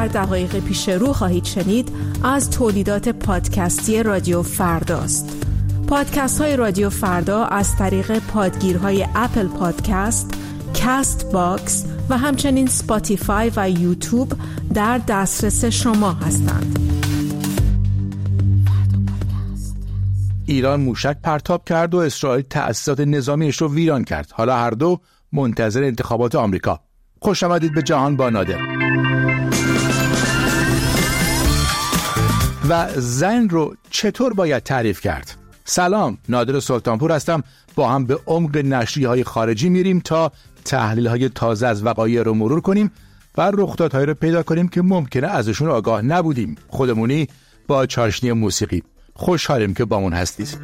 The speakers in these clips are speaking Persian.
در دقایق پیش رو خواهید شنید از تولیدات پادکستی رادیو فرداست. پادکست های رادیو فردا از طریق پادگیرهای اپل پادکست، کاست باکس و همچنین سپاتیفای و یوتیوب در دسترس شما هستند. ایران موشک پرتاب کرد و اسرائیل تأسیسات نظامیش رو ویران کرد. حالا هر دو منتظر انتخابات آمریکا. خوش آمدید به جهان با نادر. و زن رو چطور باید تعریف کرد؟ سلام، نادر سلطانپور هستم. با هم به عمق نشریه‌های خارجی میریم تا تحلیل‌های تازه از وقایع رو مرور کنیم و رخدادهایی رو پیدا کنیم که ممکنه ازشون آگاه نبودیم. خودمونی با چاشنی موسیقی. خوشحالیم که با من هستید.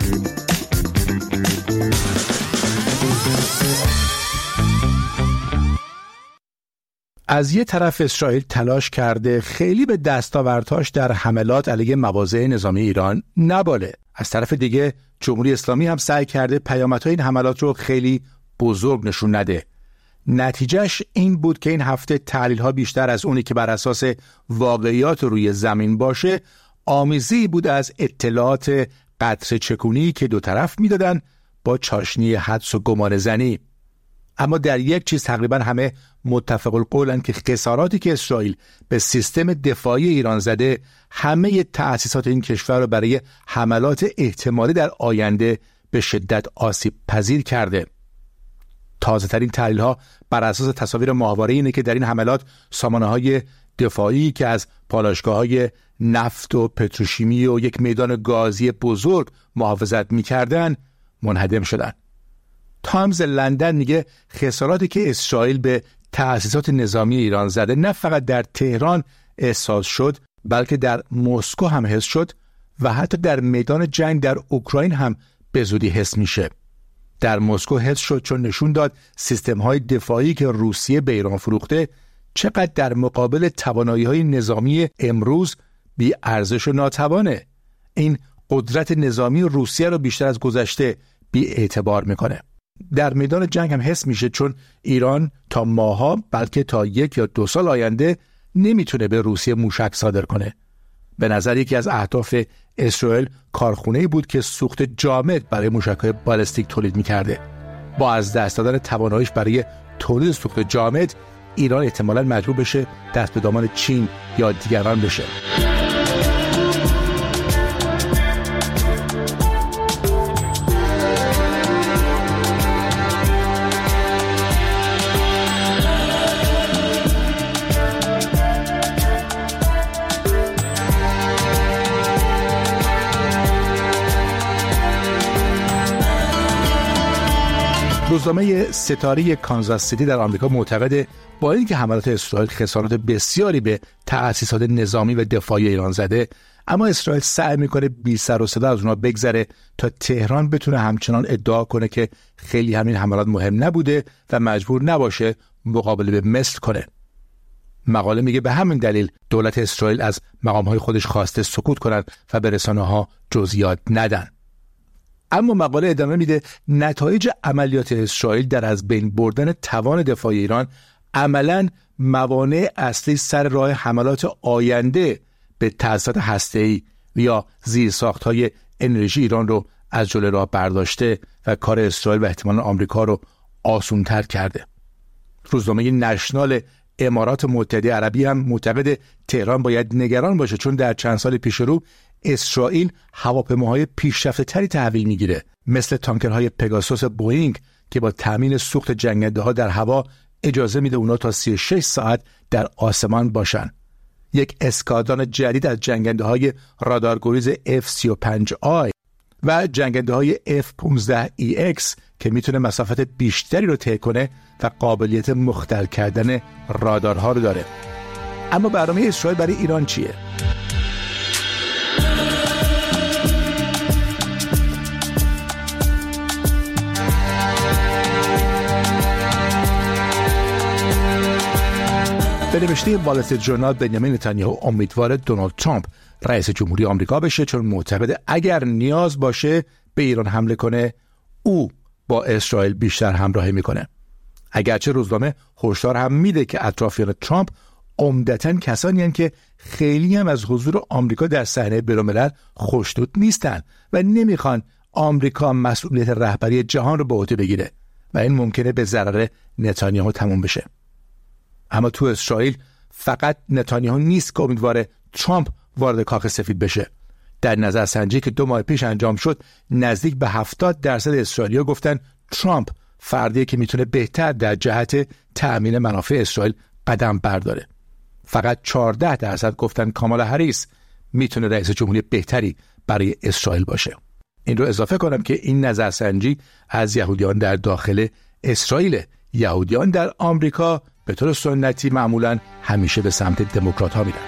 از یه طرف اسرائیل تلاش کرده خیلی به دستاوردهاش در حملات علیه مواضع نظامی ایران نباله. از طرف دیگه جمهوری اسلامی هم سعی کرده پیامدهای این حملات رو خیلی بزرگ نشون نده. نتیجهش این بود که این هفته تحلیل‌ها بیشتر از اونی که بر اساس واقعیات روی زمین باشه، آمیزی بود از اطلاعات قطره چکونی که دو طرف میدادن با چاشنی حدس و گمان زنی. اما در یک چیز تقریبا همه متفق القولن که خساراتی که اسرائیل به سیستم دفاعی ایران زده همه تأسیسات این کشور رو برای حملات احتمالی در آینده به شدت آسیب پذیر کرده. تازه ترین تحلیل ها بر اساس تصاویر ماهواره اینه که در این حملات سامانه‌های دفاعی که از پالایشگاه‌های نفت و پتروشیمی و یک میدان گازی بزرگ محافظت می‌کردن منهدم شدن. تایمز لندن میگه خساراتی که اسرائیل به تأسیسات نظامی ایران زده نه فقط در تهران احساس شد بلکه در مسکو هم حس شد و حتی در میدان جنگ در اوکراین هم به زودی حس میشه. در مسکو حس شد چون نشون داد سیستم‌های دفاعی که روسیه به ایران فروخته چقدر در مقابل توانایی‌های نظامی امروز بی ارزش و ناتوانه. این قدرت نظامی روسیه رو بیشتر از گذشته بی اعتبار میکنه. در میدان جنگ هم حس میشه چون ایران تا ماها بلکه تا 1 یا 2 سال آینده نمیتونه به روسیه موشک صادر کنه. به نظر یکی از اهداف اسرائیل کارخونه‌ای بود که سوخت جامد برای موشک‌های بالستیک تولید میکرده. با از دست دادن تواناییش برای تولید سوخت جامد ایران احتمالاً مجبور بشه دست به دامان چین یا دیگران بشه. روزنامه ستاره کانزاس سیتی در آمریکا معتقده با اینکه حملات اسرائیل خسارات بسیاری به تأسیسات نظامی و دفاعی ایران زده، اما اسرائیل سعی میکنه بی سر و صدا از اونها بگذره تا تهران بتونه همچنان ادعا کنه که خیلی همین حملات مهم نبوده و مجبور نباشه مقابله به مثل کنه. مقاله میگه به همین دلیل دولت اسرائیل از مقامهای خودش خواسته سکوت کنند و به رسانه‌ها جزئیات ندن. اما مقاله ادامه میده نتایج عملیات اسرائیل در از بین بردن توان دفاعی ایران عملاً موانع اصلی سر راه حملات آینده به تأسیسات هسته‌ای یا زیرساخت‌های انرژی ایران رو از جلوی راه برداشته و کار اسرائیل و احتمالاً آمریکا رو آسان‌تر کرده. روزنامه نشنال امارات متحده عربی هم معتقد تهران باید نگران باشه چون در چند سال پیش رو اسرائیل هواپیماهای پیشرفته‌تری تحویل میگیره، مثل تانکرهای پگاسوس بوئینگ که با تامین سوخت جنگنده‌ها در هوا اجازه میده اونا تا 36 ساعت در آسمان باشن. یک اسکادران جدید از جنگنده‌های رادارگریز F-35I و جنگنده‌های F-15EX که میتونه مسافت بیشتری رو طی کنه و قابلیت مختل کردن رادارها رو داره. اما برنامه اسرائیل برای ایران چیه؟ به نوشته وال استریت ژورنال بنیامین نتانیاهو امیدوار دونالد ترامپ رئیس جمهوری آمریکا بشه چون معتقد اگر نیاز باشه به ایران حمله کنه او با اسرائیل بیشتر همراهی میکنه. اگرچه روزنامه هشدار هم میده که اطرافیان ترامپ عمدتاً کسانی هستند که خیلی هم از حضور آمریکا در صحنه بین‌الملل خوشنود نیستن و نمیخوان آمریکا مسئولیت رهبری جهان رو به عهده بگیره و این ممکنه به ضرر نتانیاهو تموم بشه. اما تو اسرائیل فقط نتانیاهو نیست که امیدواره ترامپ وارد کاخ سفید بشه. در نظرسنجی که 2 ماه پیش انجام شد نزدیک به 70% اسرائیلی‌ها گفتن ترامپ فردیه که میتونه بهتر در جهت تأمین منافع اسرائیل قدم برداره. فقط 14% گفتن کامالا هریس میتونه رئیس جمهوری بهتری برای اسرائیل باشه. این رو اضافه کنم که این نظرسنجی از یهودیان در داخل اسرائیل. یهودیان در آمریکا به طور سنتی معمولاً همیشه به سمت دموکرات‌ها میرن.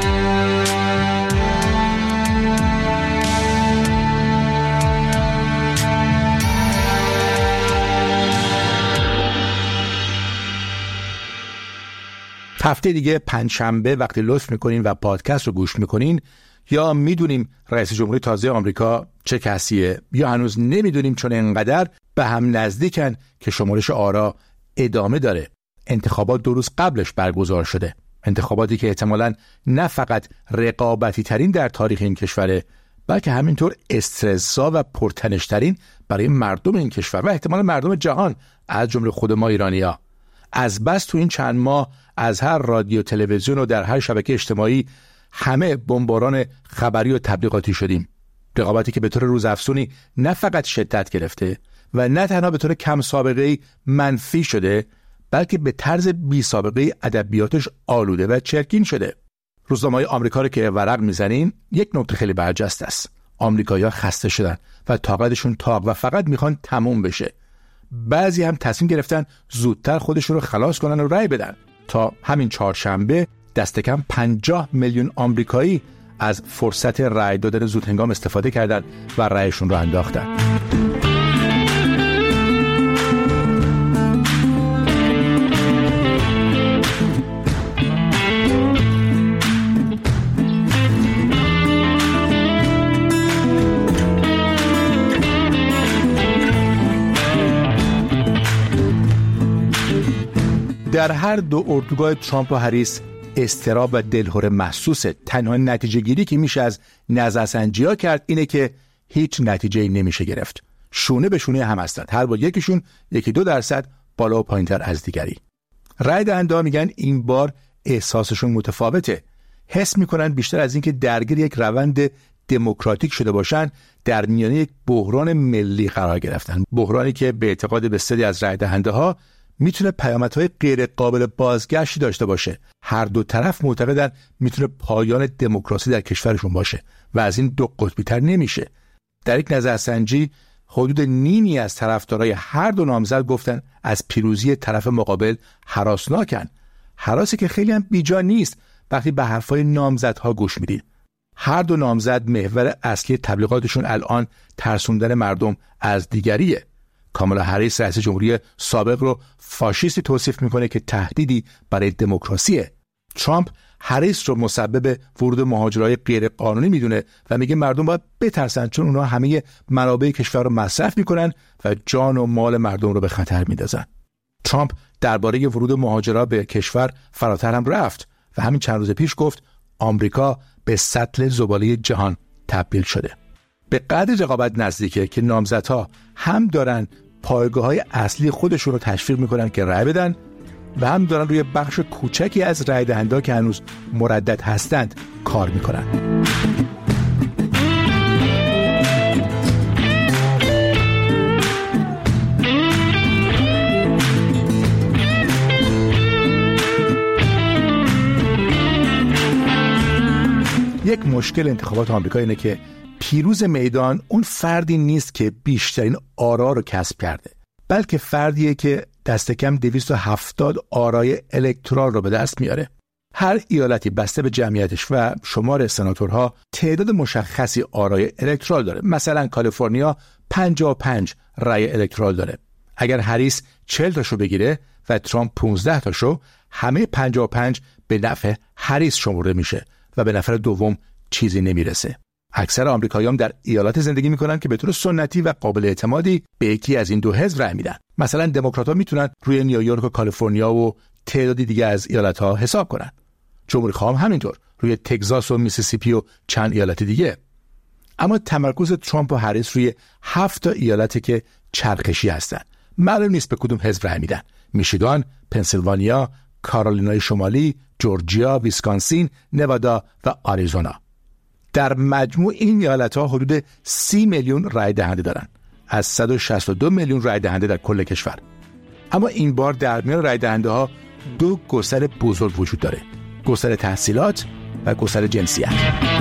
هفته دیگه پنجشنبه وقتی لطف میکنین و پادکست رو گوش میکنین یا میدونیم رئیس جمهوری تازه آمریکا چه کسیه یا هنوز نمیدونیم چون انقدر به هم نزدیکن که شمارش آرا ادامه داره. انتخابات 2 روز قبلش برگزار شده. انتخاباتی که احتمالاً نه فقط رقابتی ترین در تاریخ این کشوره بلکه همینطور استرس‌زا و پرتنش‌ترین برای مردم این کشور و احتمالاً مردم جهان از جمله خود ما ایرانی‌ها. از بس تو این چند ماه از هر رادیو تلویزیون و در هر شبکه اجتماعی همه بمباران خبری و تبلیغاتی شدیم. رقابتی که به طور روزافزونی نه فقط شدت گرفته و نه تنها به طور کم سابقه‌ای منفی شده بلکه به طرز بی سابقه ادبیاتش آلوده و چرکین شده. روزنامه‌های آمریکا رو که ورق میزنین یک نکته خیلی برجسته است. آمریکایی‌ها خسته شدن و طاقتشون تاق و فقط میخوان تموم بشه. بعضی هم تصمیم گرفتن زودتر خودشون رو خلاص کنن و رأی بدن. تا همین چهارشنبه دست کم 50 میلیون آمریکایی از فرصت رأی دادن زودهنگام استفاده کردند و رأیشون رو انداختن. در هر دو اردوگاه ترامپ و هریس اضطراب و دلهره محسوسه. تنها نتیجه گیری که میشه از نظرسنجی‌ها کرد اینه که هیچ نتیجه‌ای نمیشه گرفت. شونه به شونه هم هستند. هر بار یکیشون 1-2% بالا و پایین‌تر از دیگری. رای دهنده‌ها میگن این بار احساسشون متفاوته. حس میکنن بیشتر از اینکه درگیر یک روند دموکراتیک شده باشن در میانه یک بحران ملی قرار گرفتن. بحرانی که به اعتقاد بسیاری از رای دهنده‌ها میتونه پیامدهای غیر قابل بازگشتی داشته باشه. هر دو طرف معتقدن میتونه پایان دموکراسی در کشورشون باشه و از این 2 قطبی تر نمیشه. در یک نظرسنجی حدود نیمی از طرفدارای هر دو نامزد گفتن از پیروزی طرف مقابل هراسناکن. هراسی که خیلی هم بیجا نیست وقتی به حرفای نامزدها گوش میدید. هر دو نامزد محور اصلی تبلیغاتشون الان ترسوندن مردم از دیگریه. کامالا هریس رئیس جمهوری سابق رو فاشیستی توصیف میکنه که تهدیدی برای دموکراسیه. ترامپ هریس رو مسبب ورود مهاجرای غیر قانونی میدونه و میگه مردم باید بترسن چون اونها همه منابع کشور رو مصرف میکنن و جان و مال مردم رو به خطر میندازن. ترامپ درباره ورود مهاجرا به کشور فراتر هم رفت و همین چند روز پیش گفت آمریکا به سطل زباله جهان تبدیل شده. به قدر رقابت نزدیکه که نامزدها هم دارن پایگاه‌های اصلی خودشون رو تشویق میکنن که رأی بدن و هم دارن روی بخش کوچکی از رأی دهنده‌ها که هنوز مردد هستند کار میکنن. یک مشکل انتخابات آمریکا اینه که پیروز میدان اون فردی نیست که بیشترین آرا رو کسب کرده، بلکه فردیه که دست کم 270 آرای الکترال رو به دست میاره. هر ایالتی بسته به جمعیتش و شمار سناتورها تعداد مشخصی آرای الکترال داره. مثلا کالیفرنیا 55 رای الکترال داره. اگر هریس 40 تاشو بگیره و ترامپ 15 تاشو، همه 55 به نفع هریس شمرده میشه و به نفر دوم چیزی نمیرسه. اکثر آمریکایی‌ها در ایالات زندگی میکنن که به طور سنتی و قابل اعتمادی به یکی از این دو حزب رای میدن. مثلا دموکرات‌ها میتونن روی نیویورک و کالیفرنیا و تعدادی دیگه از ایالت‌ها حساب کنن. جمهوری‌خواه هم همینطور روی تگزاس و میسیسیپی و چند ایالت دیگه. اما تمرکز ترامپ و هریس روی 7 ایالته که چرخشی هستن. معلوم نیست به کدوم حزب رای میدن. میشیگان، پنسیلوانیا، کارولینای شمالی، جورجیا، ویسکانسین، نوادا و آریزونا. در مجموع این ایالت‌ها حدود 30 میلیون رای دهنده دارن از 162 میلیون رای دهنده در کل کشور. اما این بار در میان رای دهنده ها 2 گستر بزرگ وجود داره: گستر تحصیلات و گستر جنسیت.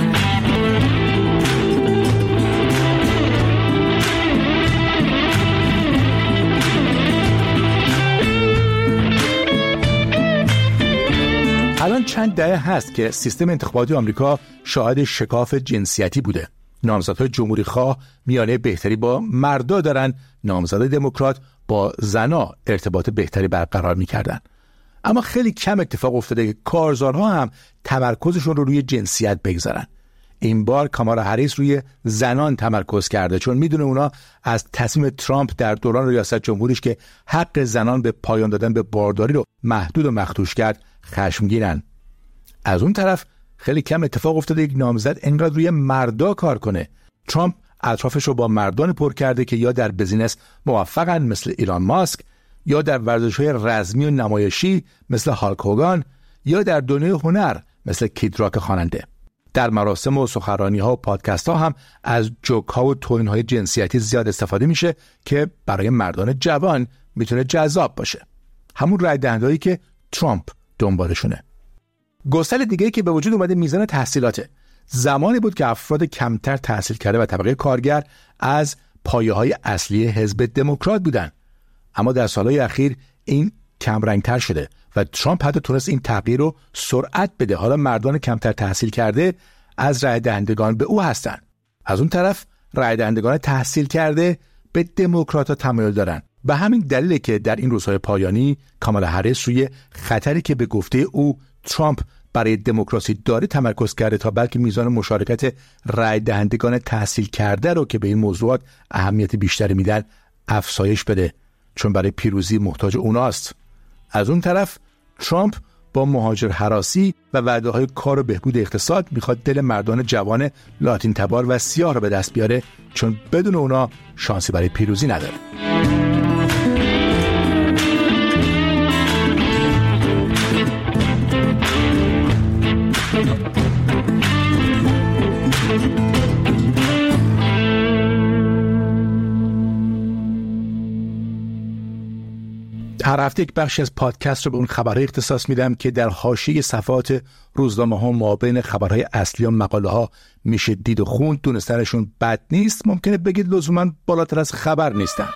الان چند دهه هست که سیستم انتخاباتی آمریکا شاهد شکاف جنسیتی بوده. نامزدهای جمهوری خواه میانه بهتری با مردا دارن، نامزدهای دموکرات با زنا ارتباط بهتری برقرار میکردن. اما خیلی کم اتفاق افتاده که کارزارها هم تمرکزشون رو روی جنسیت بگذارن. این بار کامالا هریس روی زنان تمرکز کرده، چون میدونه اونا از تصمیم ترامپ در دوران ریاست جمهوریش که حق زنان به پایان دادن به بارداری رو محدود و مخدوش کرد خشمگینن. از اون طرف خیلی کم اتفاق افتاده یک نامزد انقدر روی مردا کار کنه. ترامپ اطرافش رو با مردان پر کرده که یا در بزینس موفقن مثل ایلان ماسک، یا در ورزش‌های رزمی و نمایشی مثل هالک هوگان، یا در دنیای هنر مثل کید راک خواننده. در مراسم و سخنرانی‌ها و پادکست‌ها هم از جوک‌ها و توهین‌های جنسیتی زیاد استفاده میشه که برای مردان جوان میتونه جذاب باشه. همون رای دهنده‌ای که ترامپ دنبالشونه. گستر دیگه‌ای که به وجود اومده میزان تحصیلاته. زمانی بود که افراد کمتر تحصیل کرده و طبقه کارگر از پایه‌های اصلی حزب دموکرات بودن. اما در سالهای اخیر این کم رنگتر شده و ترامپ حتی تونست این تغییر رو سرعت بده. حالا مردان کمتر تحصیل کرده از رای دهندگان به او هستن. از اون طرف رای دهندگان تحصیل کرده به دموکرات‌ها تمایل دارن. به همین دلیله که در این روزهای پایانی کامالا هریس روی خطری که به گفته او ترامپ برای دموکراسی داره تمرکز کرده تا بلکه میزان مشارکت رای دهندگان تحصیل کرده رو که به این موضوعات اهمیت بیشتری میدن افزایش بده، چون برای پیروزی محتاج اوناست. از اون طرف ترامپ با مهاجر هراسی و وعده‌های کار و بهبود اقتصاد میخواد دل مردان جوان لاتین تبار و سیاه رو به دست بیاره، چون بدون اونا شانسی برای پیروزی نداره. هر هفته یک بخشی از پادکست رو به اون خبرهای اختصاص میدم که در حاشیه صفحات روزنامه‌ها مابین خبرهای اصلی و مقاله‌ها میشه دید و خوند. دونستنشون بد نیست، ممکنه بگید لزوماً بالاتر از خبر نیستن.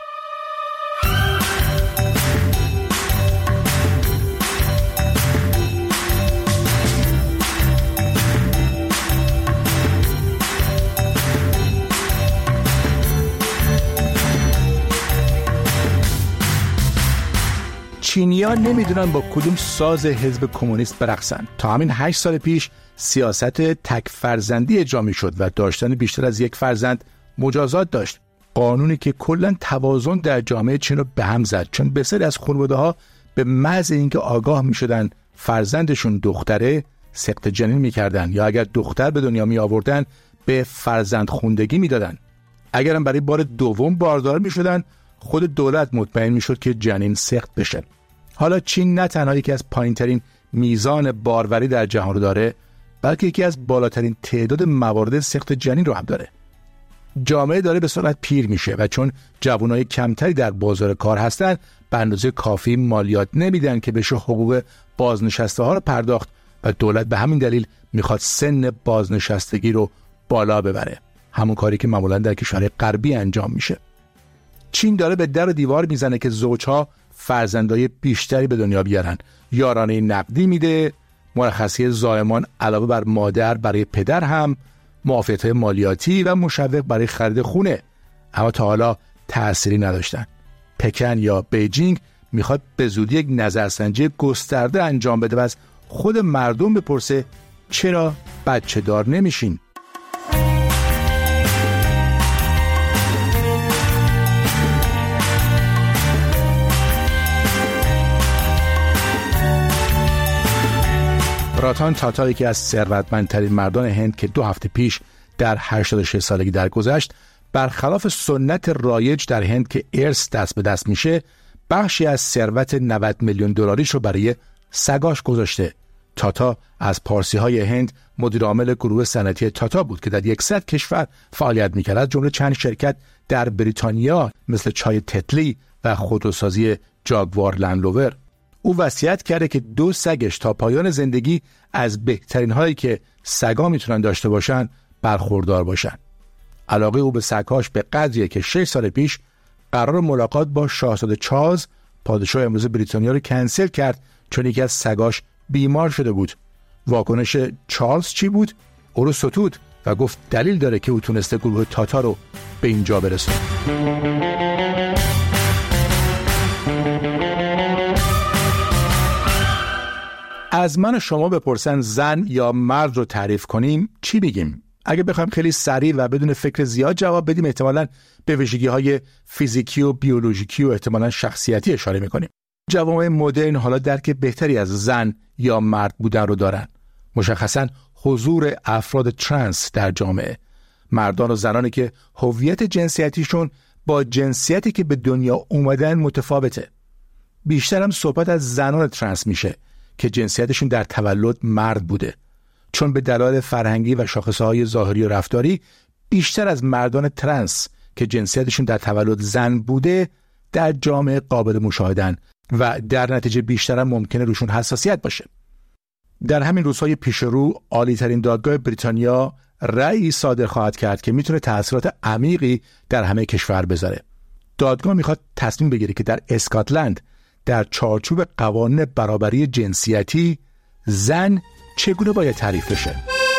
چینی‌ها نمیدونن با کدوم ساز حزب کمونیست برقصن. تا همین 8 سال پیش سیاست تک فرزندی اجرا می‌شد و داشتن بیشتر از یک فرزند مجازات داشت. قانونی که کلاً توازن در جامعه چین رو به هم زد، چون بسیاری از خانواده‌ها به محض اینکه آگاه می‌شدن فرزندشون دختره سقط جنین می‌کردن، یا اگر دختر به دنیا می‌آوردن به فرزند خوندگی می‌دادن. اگرم برای بار دوم باردار می‌شدن، خود دولت مطمئن می‌شد که جنین سقط بشه. حالا چین نه تنها یکی از پایین‌ترین میزان باروری در جهان رو داره، بلکه یکی از بالاترین تعداد موارد سقط جنین رو هم داره. جامعه داره به سرعت پیر میشه و چون جوانای کمتری در بازار کار هستن، به اندازه کافی مالیات نمیدن که بشه حقوق بازنشسته ها رو پرداخت و دولت به همین دلیل میخواد سن بازنشستگی رو بالا ببره. همون کاری که معمولا در کشورهای غربی انجام میشه. چین داره به در و دیوار میزنه که زوجها فرزندای بیشتری به دنیا بیارن. یارانه نقدی میده، مرخصی زایمان علاوه بر مادر برای پدر هم، معافیت‌های مالیاتی و مشوق برای خرید خونه. اما تا حالا تأثیری نداشتن. پکن یا بیجینگ میخواد به زودی یک نظرسنجی گسترده انجام بده و از خود مردم بپرسه چرا بچه دار نمیشین؟ راتان تاتا یکی از ثروتمندترین مردان هند که 2 هفته پیش در 86 سالگی درگذشت، برخلاف سنت رایج در هند که ارث دست به دست میشه، بخشی از ثروت 90 میلیون دلاریش رو برای سگاش گذاشته. تاتا از پارسی‌های هند مدیر عامل گروه صنعتی تاتا بود که در 100 کشور فعالیت می‌کرد، از جمله چند شرکت در بریتانیا مثل چای تتلی و خودروسازی جاگوار لندروور. او وصیت کرده که 2 سگش تا پایان زندگی از بهترین هایی که سگا میتونن داشته باشن برخوردار باشن. علاقه او به سگ‌هاش به قدریه که 6 سال پیش قرار ملاقات با شاهزاده چارلز پادشاه امروز بریتانیا رو کنسل کرد چون یکی از سگاش بیمار شده بود. واکنش چارلز چی بود؟ او رو ستود و گفت دلیل داره که او تونسته گروه تاتا رو به اینجا برسونه. از من و شما بپرسن زن یا مرد رو تعریف کنیم چی بگیم؟ اگه بخوایم خیلی سریع و بدون فکر زیاد جواب بدیم، احتمالاً به ویژگی‌های فیزیکی و بیولوژیکی و احتمالاً شخصیتی اشاره می‌کنیم. جوامع مدرن حالا درک بهتری از زن یا مرد بودن رو دارن. مشخصاً حضور افراد ترنس در جامعه، مردان و زنانی که هویت جنسیتیشون با جنسیتی که به دنیا اومدن متفاوته. بیشتر هم صحبت از زنان ترنس میشه که جنسیتشون در تولد مرد بوده، چون به دلایل فرهنگی و شاخصه‌های ظاهری و رفتاری بیشتر از مردان ترنس که جنسیتشون در تولد زن بوده در جامعه قابل مشاهدن و در نتیجه بیشتر هم ممکنه روشون حساسیت باشه. در همین روزهای پیش رو عالی‌ترین دادگاه بریتانیا رأیی صادر خواهد کرد که میتونه تأثیرات عمیقی در همه کشور بذاره. دادگاه میخواد تصمیم بگیره که در اسکاتلند در چارچوب قوانین برابری جنسیتی زن چگونه باید تعریف بشه.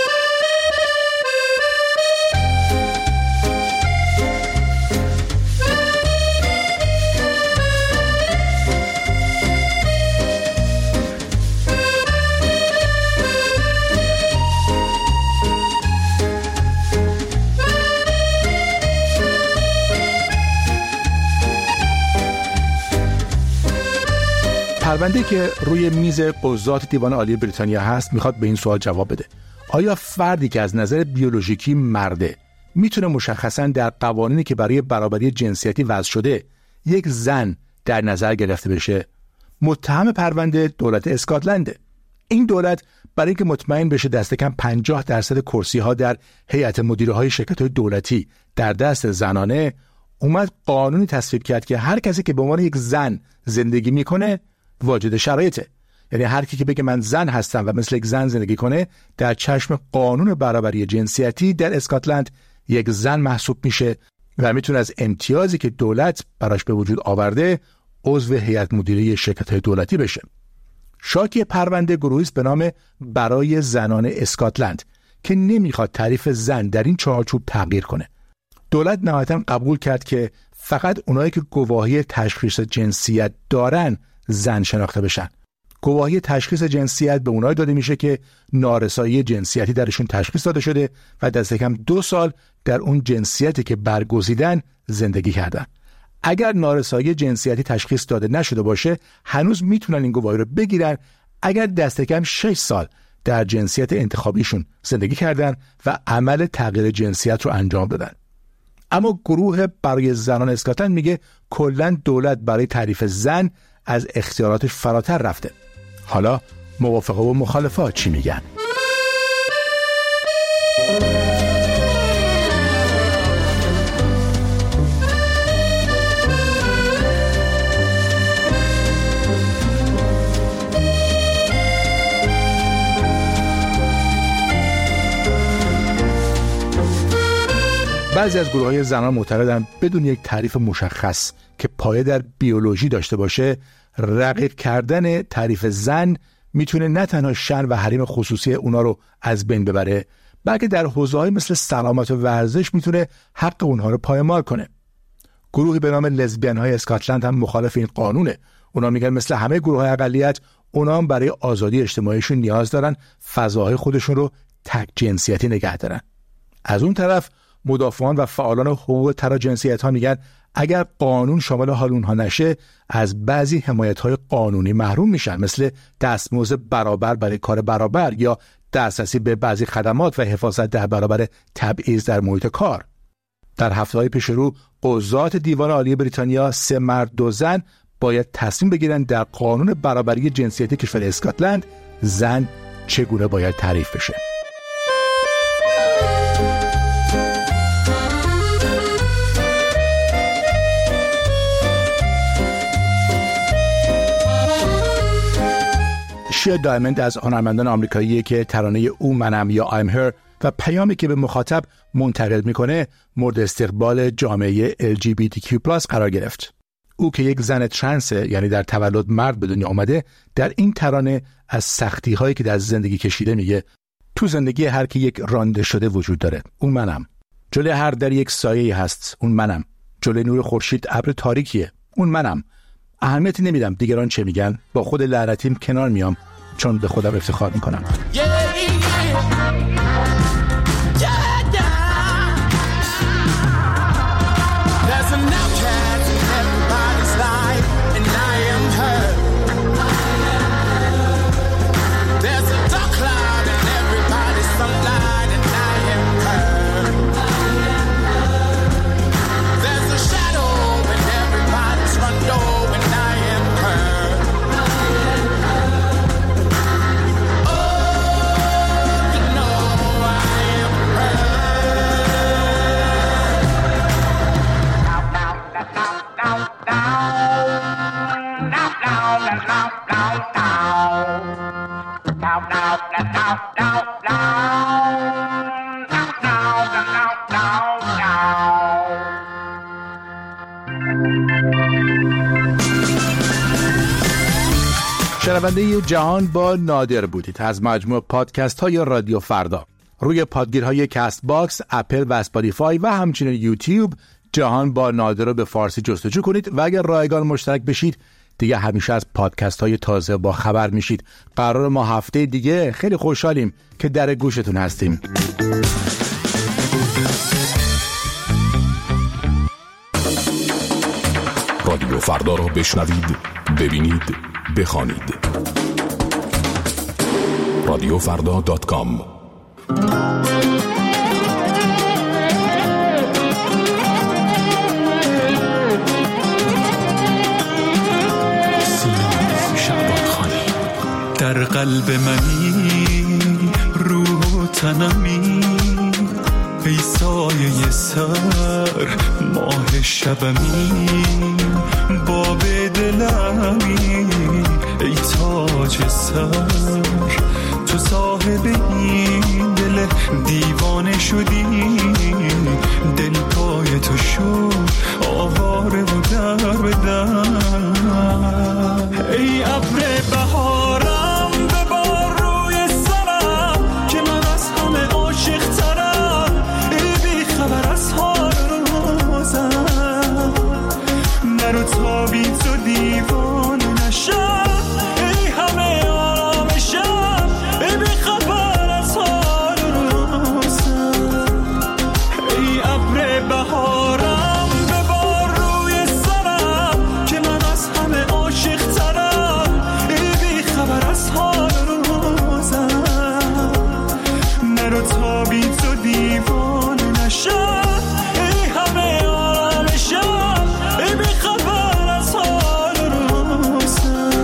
پرونده که روی میز قضات دیوان عالی بریتانیا هست میخواد به این سوال جواب بده: آیا فردی که از نظر بیولوژیکی مرده میتونه مشخصاً در قوانینی که برای برابری جنسیتی وضع شده یک زن در نظر گرفته بشه؟ متهم پرونده دولت اسکاتلنده. این دولت برای اینکه مطمئن بشه دست کم 50% کرسی ها در هیئت مدیره های شرکت های دولتی در دست زنانه، اومد قانونی تصویب کرد که هر کسی که به عنوان یک زن زندگی میکنه واجد شرایطه. یعنی هر کی که بگه من زن هستم و مثل یک زن زندگی کنه، در چشم قانون برابری جنسیتی در اسکاتلند یک زن محسوب میشه و میتونه از امتیازی که دولت براش به وجود آورده عضو هیئت مدیره شرکت‌های دولتی بشه. شاکی پرونده گروهی است به نام برای زنان اسکاتلند که نمیخواد تعریف زن در این چارچوب تغییر کنه. دولت نهایتاً قبول کرد که فقط اونایی که گواهی تشخیص جنسیت دارن زن شناخته بشن. گواهی تشخیص جنسیت به اونایی داده میشه که نارسایی جنسیتی درشون تشخیص داده شده و دست کم 2 سال در اون جنسیتی که برگزیدن زندگی کردن. اگر نارسایی جنسیتی تشخیص داده نشده باشه، هنوز میتونن این گواهی رو بگیرن اگر دست کم 6 سال در جنسیت انتخابیشون زندگی کردن و عمل تغییر جنسیت رو انجام دادن. اما گروه برای زنان اسکاتلند میگه کلاً دولت برای تعریف زن از اختیاراتش فراتر رفته. حالا موافقه و مخالفات چی میگن؟ بعضی از گروه‌های زنان معتقدند بدون یک تعریف مشخص که پایه در بیولوژی داشته باشه، رقیق کردن تعریف زن میتونه نه تنها شأن و حریم خصوصی اونا رو از بین ببره، بلکه در حوزه‌های مثل سلامت و ورزش میتونه حق اونها رو پایمال کنه. گروهی به نام لزبیان‌های اسکاتلند هم مخالف این قانونه. اونا میگن مثل همه گروه‌های اقلیت، اونا هم برای آزادی اجتماعیشون نیاز دارن فضاهای خودشون رو تک جنسیتی نگه دارن. از اون طرف مدافعان و فعالان حقوق تراجنسیت‌ها میگن اگر قانون شامل حال اونها نشه از بعضی حمایت‌های قانونی محروم میشن، مثل دستمزد برابر برای کار برابر یا دسترسی به بعضی خدمات و حفاظت در برابر تبعیض در محیط کار. در هفته‌های پیش رو قضات دیوان عالی بریتانیا 3 مرد 2 زن باید تصمیم بگیرن در قانون برابری جنسیتی کشور اسکاتلند زن چگونه باید تعریف بشه. شیا دایموند از هنرمندان آمریکاییه که ترانه او منم یا I'm Her و پیامی که به مخاطب منتقل میکنه مورد استقبال جامعه LGBTQ+ قرار گرفت. او که یک زن ترنسه، یعنی در تولد مرد به دنیا آمده، در این ترانه از سختی هایی که در زندگی کشیده میگه تو زندگی هر کی یک رانده شده وجود داره، اون منم. جلوی هر در یک سایه هست، اون منم. جلوی نور خورشید ابر تاریکیه، اون منم. اهمیتی نمیدم دیگران چه میگن، با خود لعنتیم کنار میام چون به خودم افتخار میکنم. شنونده جهان با نادر بودید از مجموع پادکست های رادیو فردا. روی پادگیرهای کست باکس، اپل و اسپاتیفای و همچنین یوتیوب جهان با نادر رو به فارسی جستجو کنید و اگر رایگان مشترک بشید دیگه همیشه از پادکست های تازه با خبر میشید. قرار ما هفته دیگه خیلی خوشحالیم که در گوشتون هستیم. رادیو فردا رو بشنوید، ببینید، بخوانید. رادیوفردا.com در قلب منی، روح و تنمی، ای سایه سر ماه شبمی، باب دلمی، ای تاج سر، تو صاحب این دل دیوانه شدی، دل پای تو شد آواره و در به در. ای ابر بهارم ببار روی سرم که من از همه عاشق ترم، ای بی خبر از حال روزم، نرو تا بی تو دیوانه نشم، ای همه آرامشم، ای بی خبر از حال روزم. ای ابر بهارم ببار روی سرم که من از همه عاشق ترم، ای بی خبر از حال روزم، نرو تا بی تو دیوانه نشم، ای همه آرامشم، ای بی خبر از حال روزم.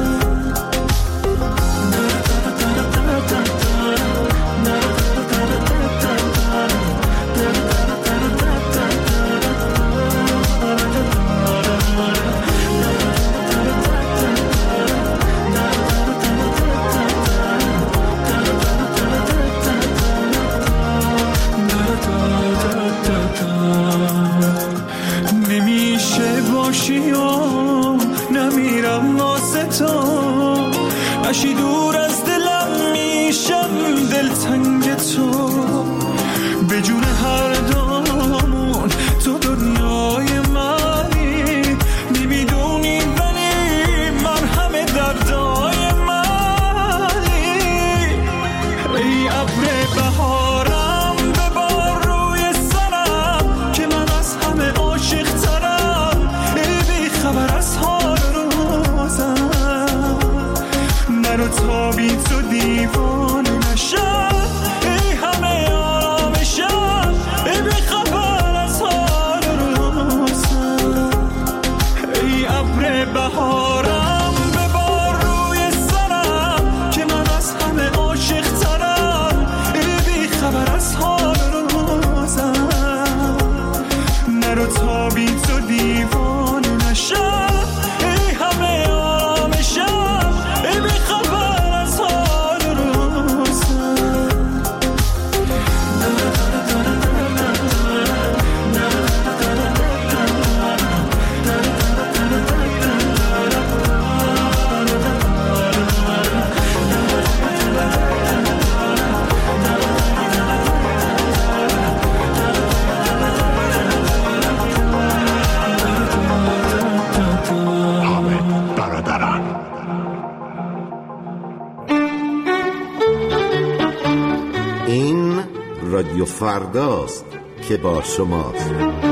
فرداست که با شماست.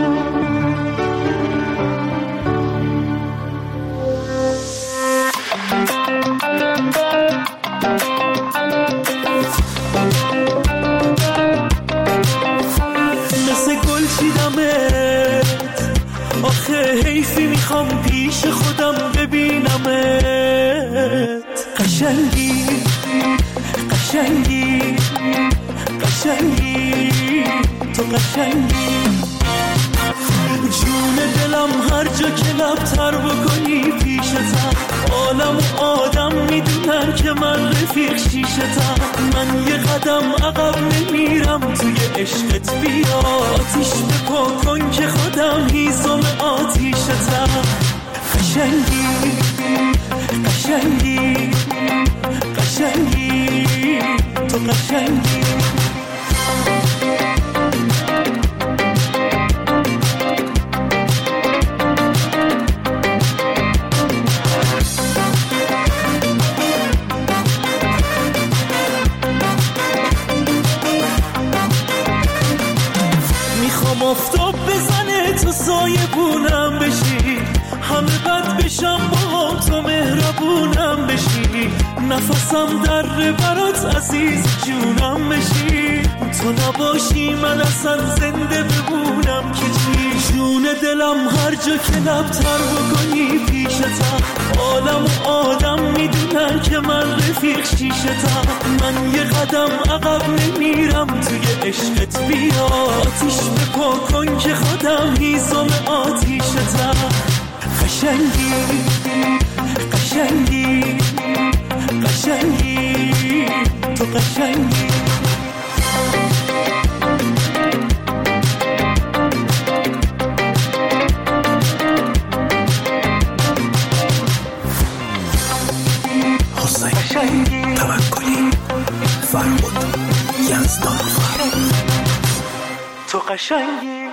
مثل گل چیدمت، آخه حیفی میخوام پیش خودم ببینمت. قشنگی قشنگی قشنگی تو قشنگی، جون دلم هر جا که لبتر بکنی پیشتم، عالم و آدم میدونن که من رفیق شیشتم. من یه قدم عقب نمیرم توی عشقت، بیا آتیش بپا کن که خودم هیزم آتیشتم. قشنگی قشنگی قشنگی تو قشنگی. میخوام آفتاب بزنه تو سایه بونم بشی، همه بد بشم با تو مهربونم بشی. نفسم در برات عزیز جونم بشی، تو نباشی من اصلا زنده بمونم که چی. جون دلم هر جا که لبتر بکنی پیشتم، عالم و آدم میدونن که من رفیق شیشتم. من یه قدم عقب نمیرم توی عشقت، بیا آتیش بپا کن که خودم هیزم آتیشتم. قشنگی قشنگی قشنگی تو قشنگی. حسین توکلی، فرهاد یزدانفر، تو قشنگی.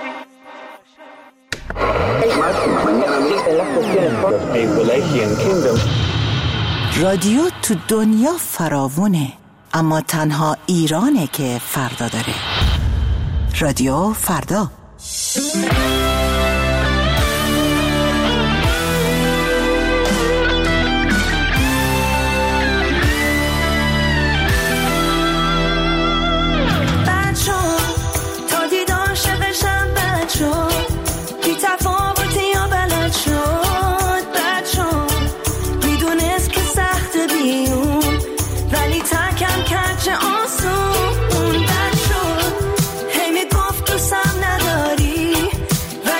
رادیو تو دنیا فراوونه، اما تنها ایرانه که فردا داره. رادیو فردا. آسون بد شد، هی میگفت دوستم نداری،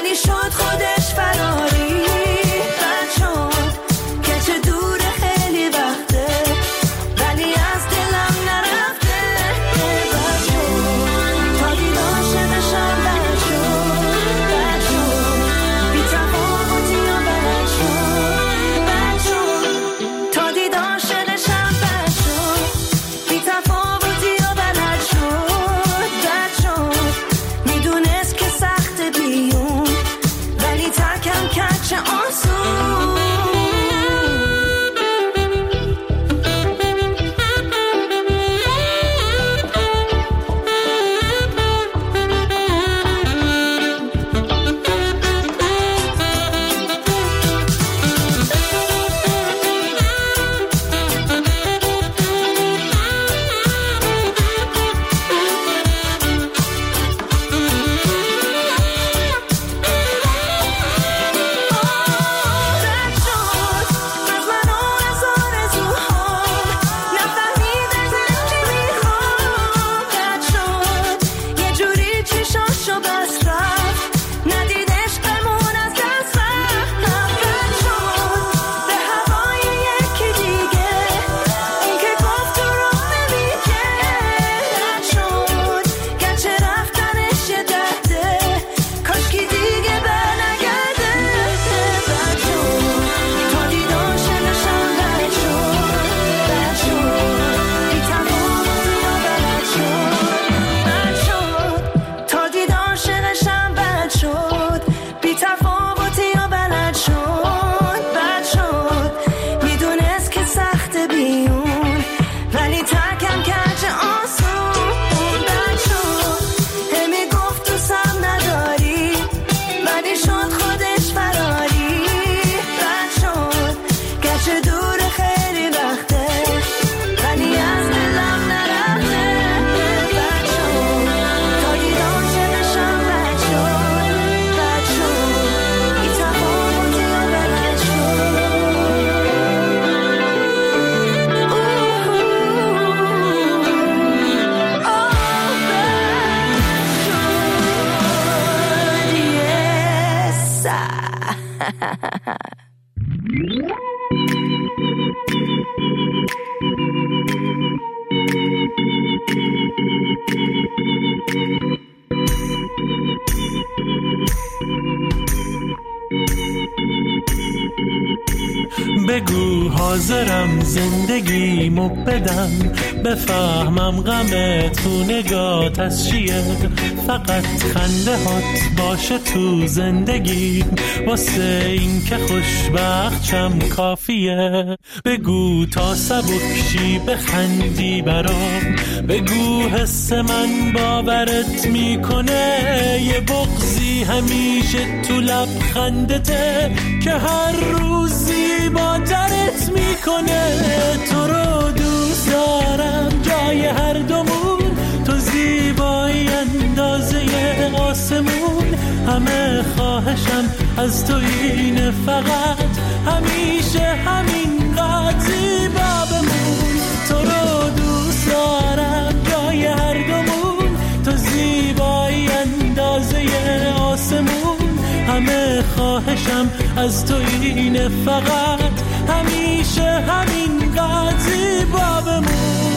بگو حاضرم زندگیمو بدم، بفهمم غم تو نگات از چیه، فقط خنده هات باشه تو زندگی، واسه این که خوشبخت شم کافیه. بگو تا سبکشی بخندی برام، بگو حس من باورت میکنه، یه بغضی همیشه تو لبخندته که هر روزی با درت میکنه. تو رو دوست دارم جای هر دومون، تو زیبایی اندازه آسمون، همه خواهشم از تو اینه فقط همیشه همین قد زیبا بمون. تو رو دوست دارم جای هر دومون، تو زیبایی اندازه آسمون، همه خواهشم از تو اینه فقط همیشه همین قد زیبا بمون.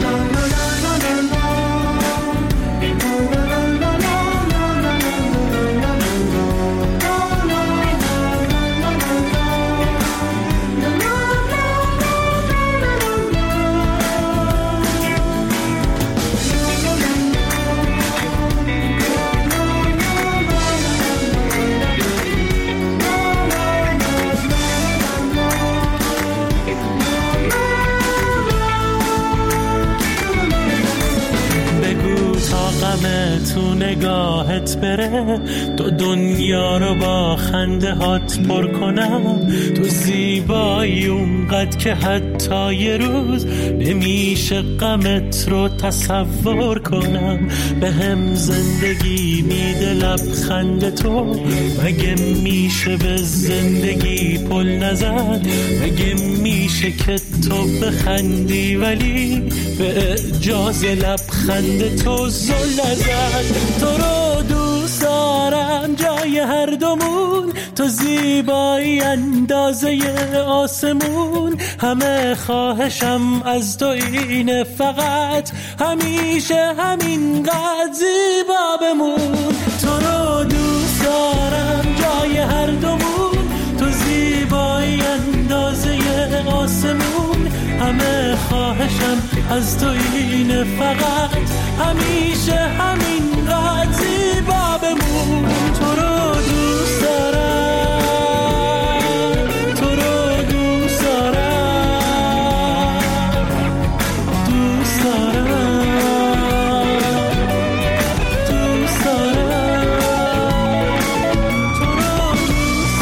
تو نگاهت بره، تو دنیا رو با خنده هات پر کنم، تو زیبایی اونقدر که حتی یه روز نمیشه غمت رو تصور کنم. به هم زندگی میده لبخند تو، مگه میشه به زندگی پل نزد، مگه میشه که تو بخندی ولی به اجاز لبخند تو زل نزد. تو رو دوست دارم جای هر دومون، تو زیبایی اندازه آسمون، همه خواهشم از تو اینه فقط همیشه همین قد زیبا بمون. تو رو دوست دارم جای هر دومون، تو زیبایی اندازه آسمون، همه خواهشم از تو اینه فقط همیشه همین قد زیبا بمون. تو رو دوست دارم، تو رو دوست دارم، دوست دارم، دوست دارم، تو رو دوست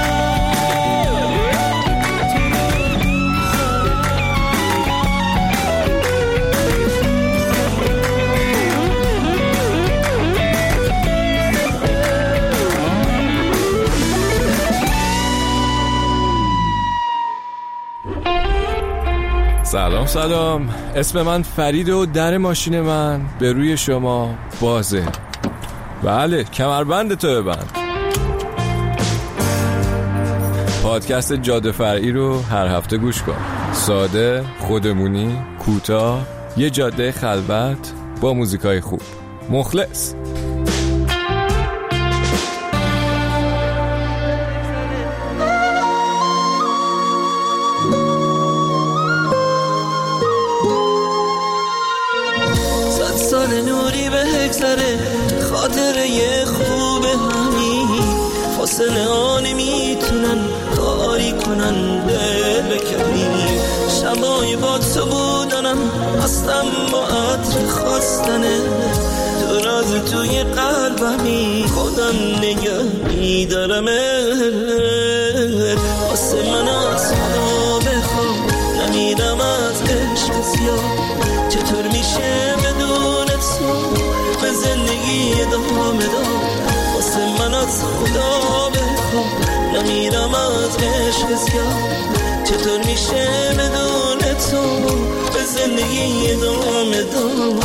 سلام، اسم من فرید و در ماشین من به روی شما بازه. بله، کمربند تو ببند. پادکست جاده فرعی رو هر هفته گوش کن. ساده، خودمونی، کوتاه، یه جاده خلوت با موزیکای خوب. مخلص. خاطره خوب همین فاصله ها نمیتونن کاری کنن دل بکنیم. شبای با تو بودنم هستم با عطر خواستنه، تو راز توی قلبمی خودم نگه میدارم. واسه من از خدا بخوام نمیدم از عشق زیاد، چطور میشه بدون تو به زندگی ادامه داد. واسه من از خدا بخوام نمیرم از عشق زیاد، چطور میشه بدون تو به زندگی ادامه داد.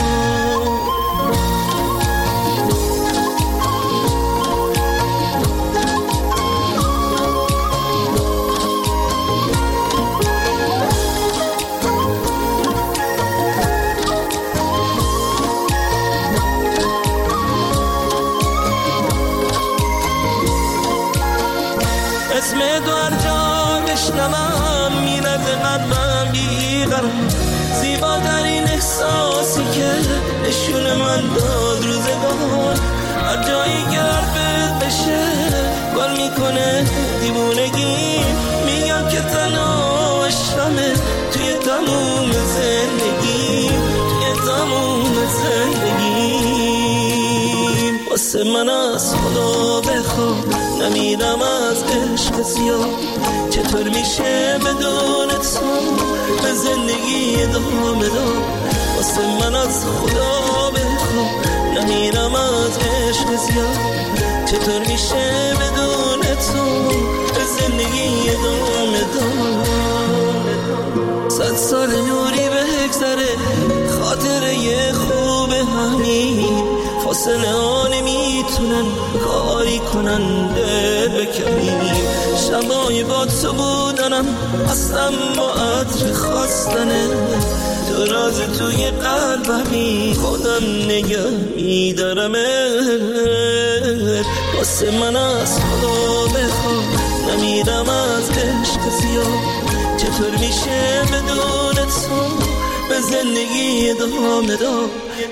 اسم دوار جا بشنوم میرد قلبم بیقرار زیباترین احساسی که نشون من داد روزگار هر جایی گرد بشه گل میکنه دیوونگی میگم که تنها عشقمه توی تموم زندگی توی تموم زندگی واسه من از خدا بخوام نمیرم از عشق زیاد چطور میشه بدون تو به زندگی ادامه داد واسه من از خدا بخوام نمیرم از عشق زیاد چطور میشه بدون تو به زندگی ادامه داد 100 سال نوری بگذره خاطره خوب همین فاصله ها نمیتونن کاری کنن دل بکنیم شبای با تو بودنم اصلا با عطر خواستنه تو راز توی قلبمی خودم نگه میدارم واسه من از خدا بخوام نمیرم از عشق زیاد چطور میشه بدون تو به زندگی ادامه داد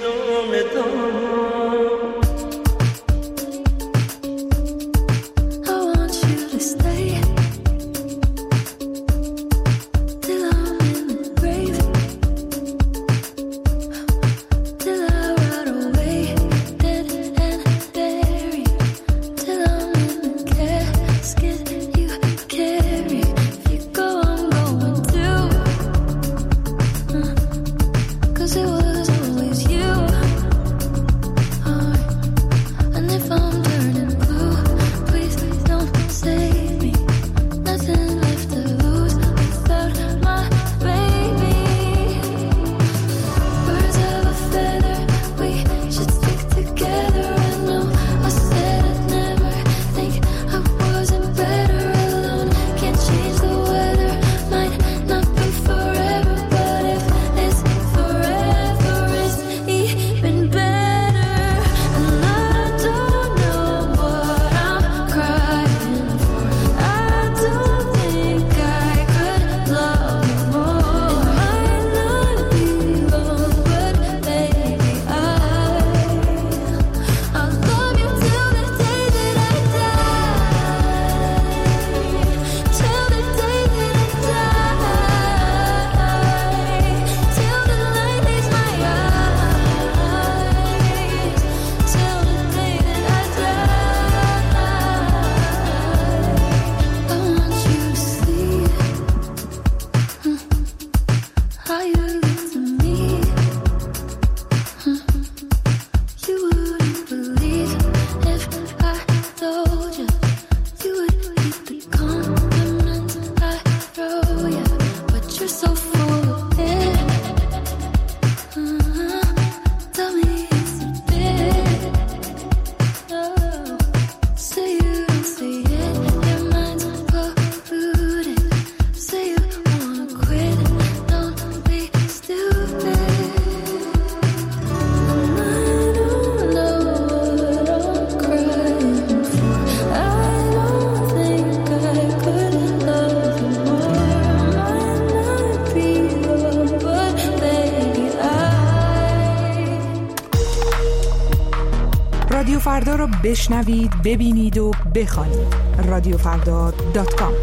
رادیو فردا رو بشنوید، ببینید و بخوانید. radiofrda.com.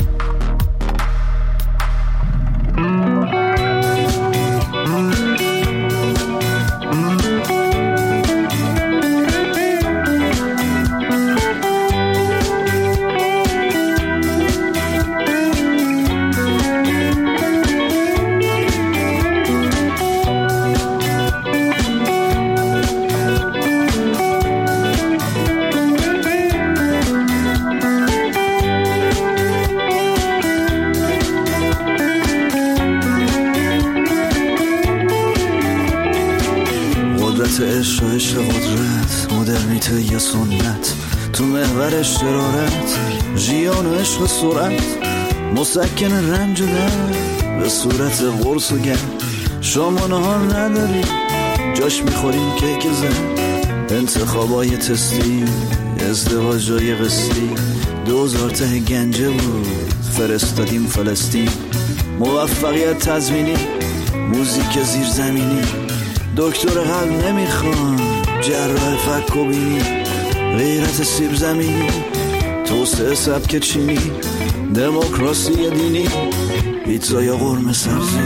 عشق و عشق قدرت، مدرنیته یا سنت، تو محور شرارت، ژیان و عشق سرعت، مسکن رنج و درد به صورت قرص و گرد. شما نهار نداریم جاش میخوریم کیک زن، انتخابای تستی ازدواج جای قسطی 2000 ته گنجه بود فرستادیم فلسطین. موفقیت تضمینی، موزیک زیرزمینی، دکتر قلب نمیخوان، جراح فک و بینی، غیرت سیب زمینی، توسعه سبک چینی، دموکراسی دینی، پیتزای قرمه سبزی.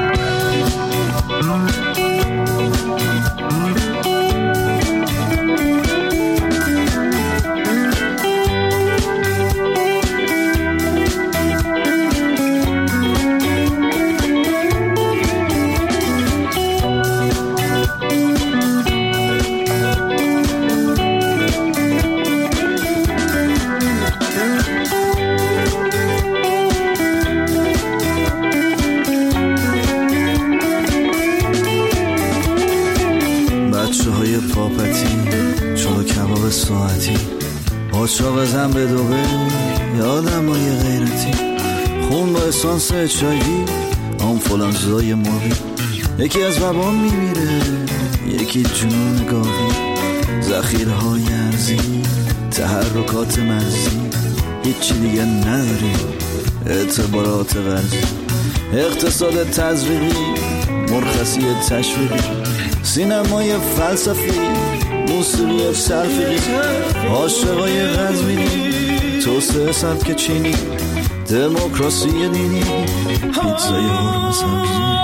پاچاق زن به دوبه یادم های غیرتی، خون با اسانس چایوی آنفولانزای مرغی، یکی از وبا میمیره یکی جنون گاوی، ذخیرهای ارزی تحرکات مرزی، هیچی دیگه نداریم اعتبارات غربی، اقتصاد تزریقی مرخصی تشویقی، سینمای فلسفی موسیقی سرفیقی، عاشقای قزوینی توسعه سبک چینی، دموکراسی دینی، پیتزای قرمه سبزی.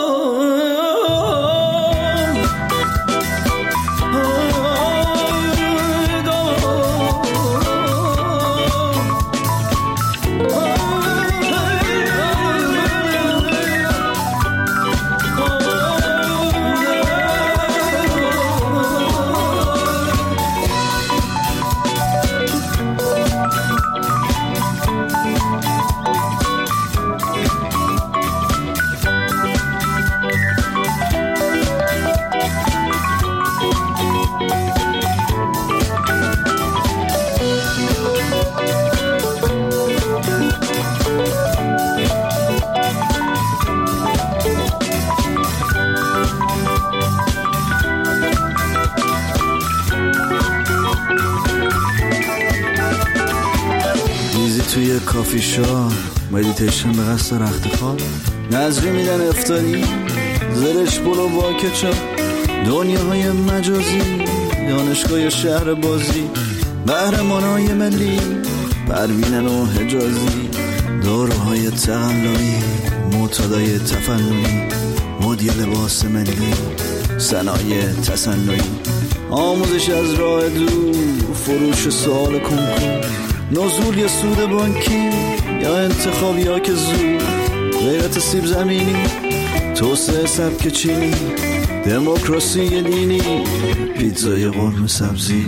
توی کافی شاپ مدیتیشن به قصد رخت خواب، نظری میدن افتاری زرش برو با کچاپ، دنیاهای مجازی دانشگاه شهر بازی، قهرمانای ملی پروینن و حجازی، داروهای تقلایی معتادای تفننی، مدی لباس ملی صنایع تصنعی، آموزش از راه دور فروش سوال کنکور، نزول یا سود بانکی یا انتخاب یا که زود، غیرت سیب زمینی توسعه سبک چینی، دموکراسی دینی، پیتزای قرمه سبزی.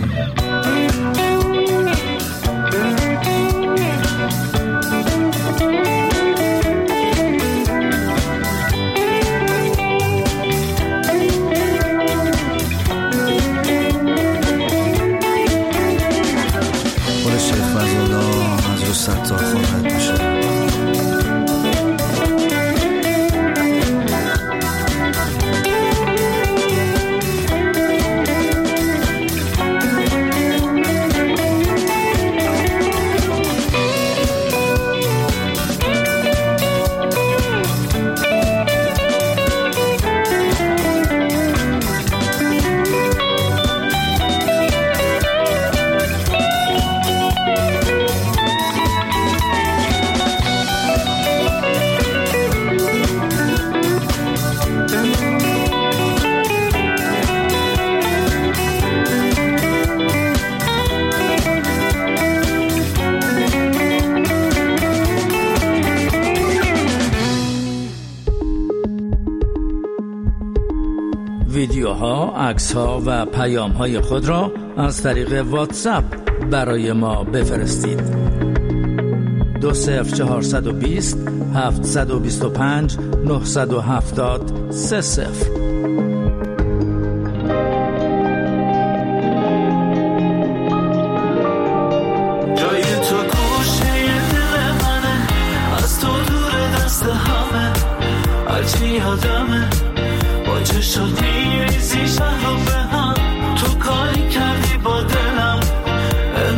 تا خواهد میشه. ویدیوها، عکس‌ها و پیام‌های خود را از طریق واتساپ برای ما بفرستید. 20420 725 970 30. یادمه با چشات میریزی شهر رو به هم، تو کاری کردی با دلم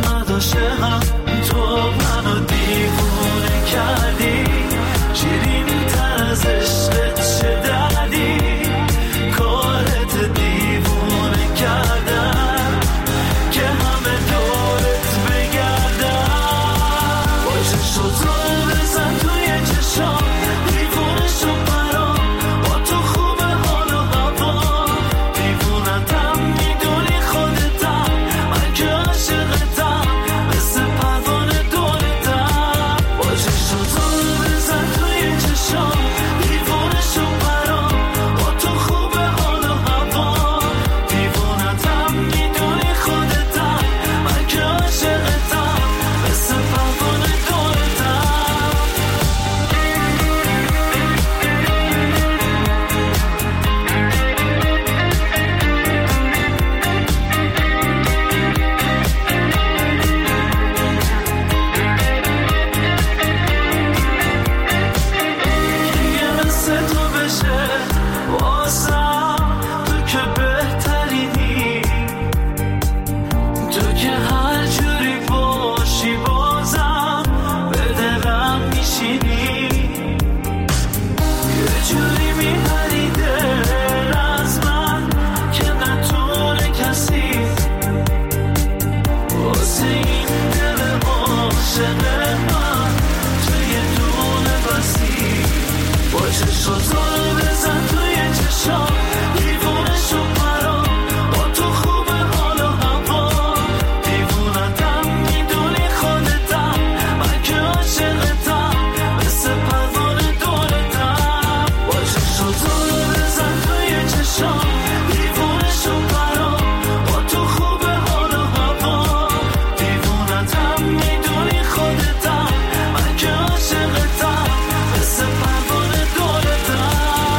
عاشق من توی دونه بسی با چشاتو بزن توی چشام دیوونه شو برام با تو خوبه حال و هوا دیوونتم میدونی خودتم من که عاشقتم مثل پروانه دورتم با چشاتو بزن توی چشام دیوونه شو برام با تو خوبه حال و هوا دیوونتم میدونی خودتم من که عاشقتم مثل پروانه دورتم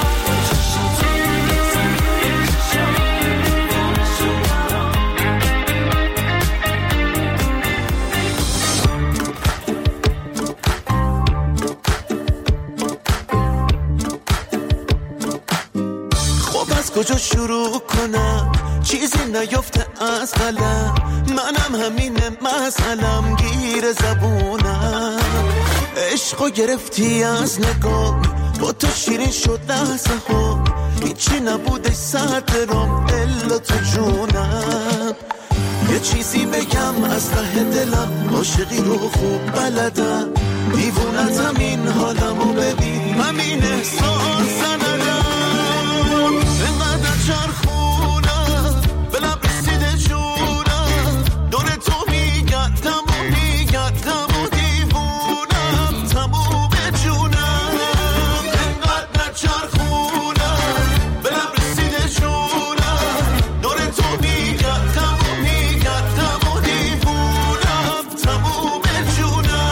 خب از کجا شروع کنم چیزی نیفته از قلم منم همینه مسئلم گیر زبونم عشقو گرفتی از نگاه با تو شیرین شد لحظه ها هیچی نبودش سرم الا تو جونم یه چیزی بگم از ته دلم عاشقی رو خوب بلدم دیوونتم این حالمو ببین من این احساس ندارم اینقدر چرخونم به لب رسیده جونم دور تو میگردم و دیوونم تموم جونم اینقدر چرخونم به لب رسیده جونم دور تو میگردم و دیوونم تموم جونم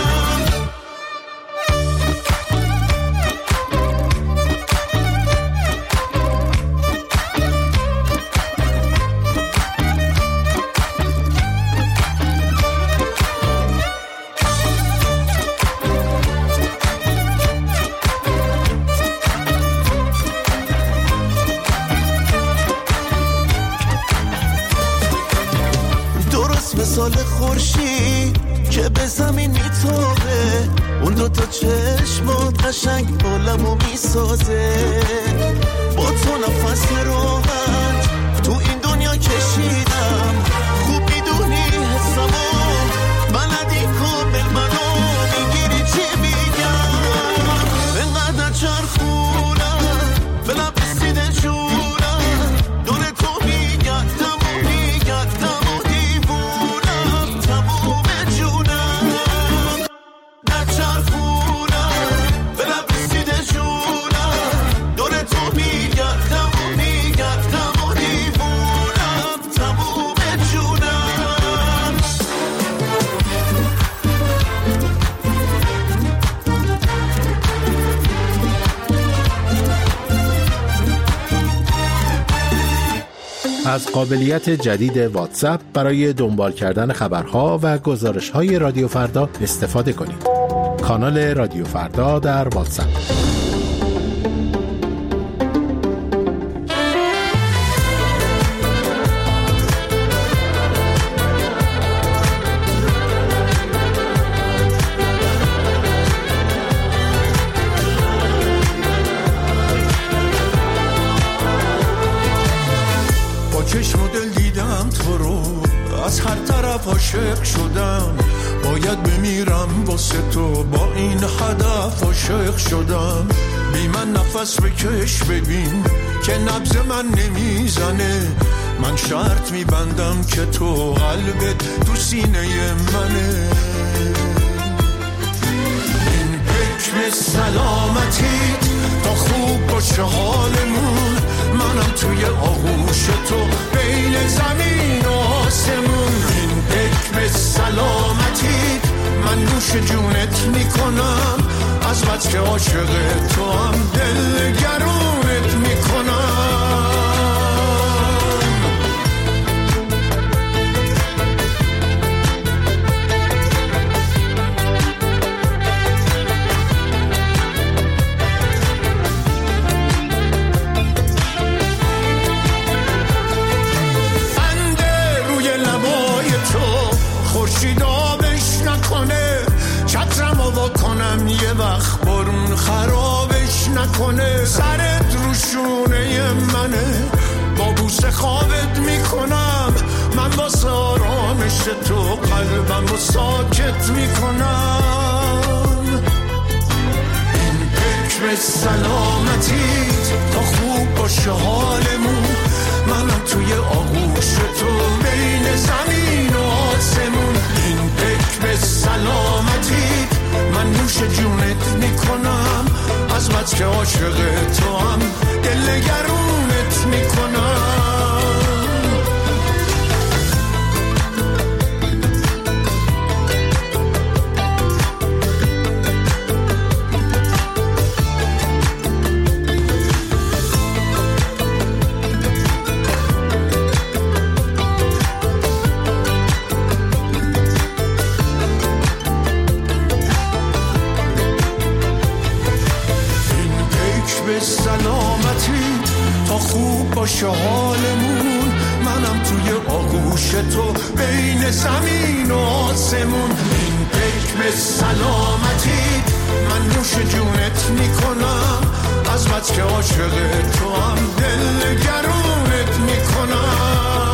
مثال خورشید که به زمین میتابه اون دوتا چشمات قشنگ عالمو میسازه با تو نفس راحت تو این دنیا کشیدم خوب میدونی حسمو بلدی کامل منو میگیری چی میگم اینقدر چرخونم به لب رسیده جونم دور تو میگردم و دیوونم تموم جونم نچرخونم به لب رسیده جونم دور تو میگردم و دیوونم تموم جونم از قابلیت جدید واتساپ برای دنبال کردن خبرها و گزارش‌های رادیو فردا استفاده کنید. کانال رادیو فردا در واتساپ. چشم و دل دیدم تو رو از هر طرف عاشق شدم باید بمیرم واسه تو با این هدف عاشق شدم بی من نفس بکش ببین که نبض من نمیزنه من شرط میبندم که تو قلبت تو سینه منه این حکم سلامتیت تا خوب باشه حالمون منم توی آغوش تو بین زمین و آسمون این حکم سلامتیت من نوش جونت میکنم از بس که عاشق تو هم دل گرونت میکنم یه وقت برون خرابش نکنه سرت روشونه منه با بوسه خوابت میکنم من با واسه آرامش تو قلبم رو ساکت میکنم. این فکر سلامتیت تا خوب باشه حالمون، منم توی آغوش تو بین زمین و آسمون. این فکر سلامتیت من نوش جونت میکنم، از بس که عاشق تو هم دل گرونت میکنم. سلامتی تا خوب باشه حالمون، منم توی آغوش تو بین زمین و آسمون. این فکر سلامتی من نوش جونت میکنم، از بس که عاشق تو هم دل گرونت میکنم.